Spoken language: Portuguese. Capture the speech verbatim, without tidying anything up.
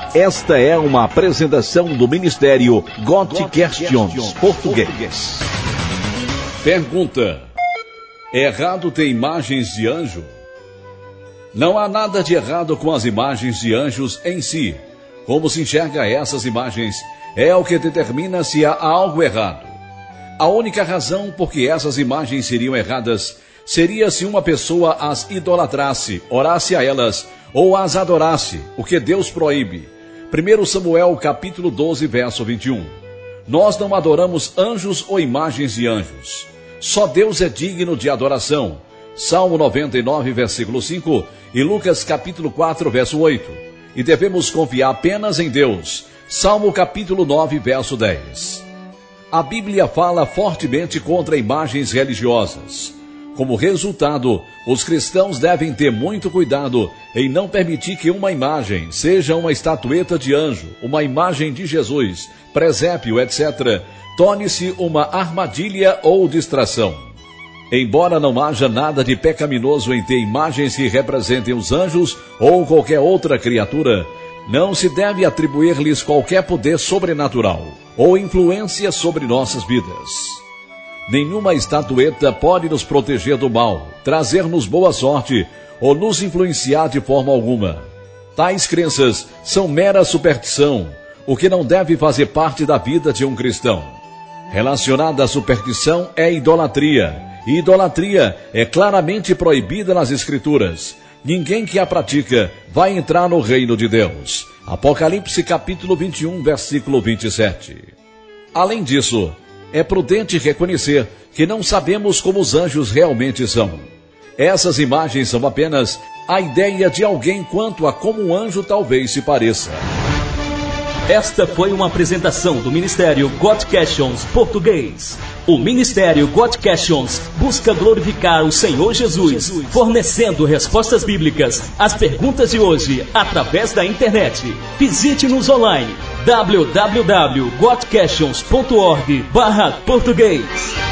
Esta é uma apresentação do Ministério God Questions Português. Pergunta: errado ter imagens de anjo? Não há nada de errado com as imagens de anjos em si. Como se enxerga essas imagens é o que determina se há algo errado. A única razão por que essas imagens seriam erradas seria se uma pessoa as idolatrasse, orasse a elas ou as adorasse, o que Deus proíbe. primeiro Samuel capítulo doze, verso vinte e um. Nós não adoramos anjos ou imagens de anjos. Só Deus é digno de adoração. Salmo noventa e nove, versículo cinco e Lucas capítulo quatro, verso oito. E devemos confiar apenas em Deus. Salmo capítulo nove, verso dez. A Bíblia fala fortemente contra imagens religiosas. Como resultado, os cristãos devem ter muito cuidado em não permitir que uma imagem, seja uma estatueta de anjo, uma imagem de Jesus, presépio, etcétera, torne-se uma armadilha ou distração. Embora não haja nada de pecaminoso em ter imagens que representem os anjos ou qualquer outra criatura, não se deve atribuir-lhes qualquer poder sobrenatural ou influência sobre nossas vidas. Nenhuma estatueta pode nos proteger do mal, trazer-nos boa sorte ou nos influenciar de forma alguma. Tais crenças são mera superstição, o que não deve fazer parte da vida de um cristão. Relacionada à superstição é idolatria. E idolatria é claramente proibida nas Escrituras. Ninguém que a pratica vai entrar no reino de Deus. Apocalipse capítulo vinte e um, versículo vinte e sete. Além disso, é prudente reconhecer que não sabemos como os anjos realmente são. Essas imagens são apenas a ideia de alguém quanto a como um anjo talvez se pareça. Esta foi uma apresentação do Ministério God Questions Português. O Ministério God Questions busca glorificar o Senhor Jesus, fornecendo respostas bíblicas às perguntas de hoje através da internet. Visite-nos online w w w ponto god questions ponto org barra português.